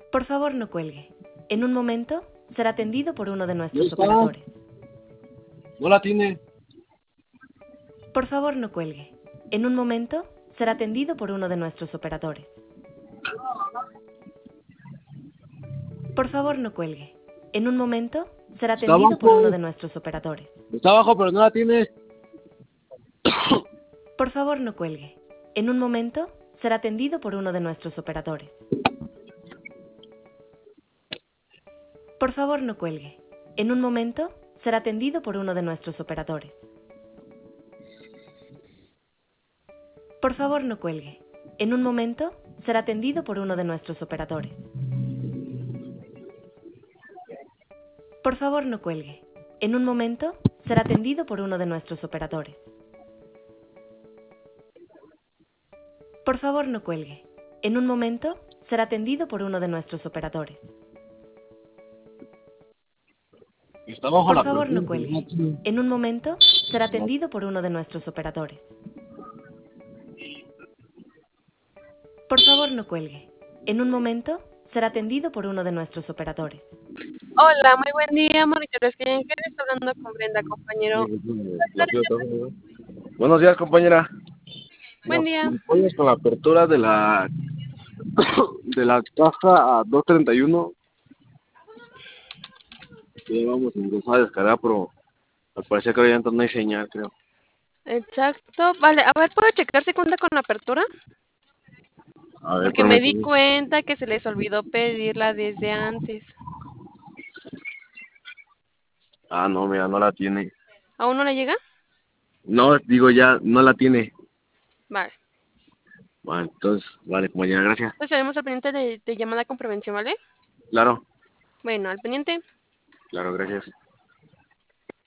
Por favor, no cuelgue. En un momento será atendido por uno de No nuestros está. operadores. No la tiene. Por favor, no cuelgue. En un momento será atendido por uno de nuestros operadores. Por favor, no cuelgue. En un momento será Está atendido por uno abajo. de nuestros operadores. Está abajo, pero no la tiene. Por favor, no cuelgue. En un momento será atendido por uno de nuestros operadores. Por favor, no cuelgue. En un momento será atendido por uno de nuestros operadores. Por favor, no cuelgue. En un momento será atendido por uno de nuestros operadores. Por favor, no cuelgue. En un momento será atendido por uno de nuestros operadores. Por favor, no cuelgue. En un momento será atendido por uno de nuestros operadores. Está abajo Por la favor, no persona, pero no la cuelgue. tiene. En un momento será atendido por uno de nuestros operadores. Por favor, no cuelgue. En un momento será atendido por uno de nuestros operadores. Hola, muy buen día, monitores que está hablando con Brenda, compañero. Buenos días, compañera. Buen día. ¿Me apoyas con la apertura de la de la caja a 231? Que vamos a empezar a descargar, pero al parecer que ya no hay señal, creo. Exacto. Vale, a ver, ¿puedo checar si cuenta con apertura? A ver, Porque me di permíteme. cuenta que se les olvidó pedirla desde antes. Ah, no, mira, no la tiene. ¿Aún no le llega? No, digo ya, no la tiene. Vale. Bueno, entonces, vale, compañera, gracias. Entonces estaremos al pendiente de llamada con prevención, ¿vale? Claro, Bueno, al pendiente. claro, gracias.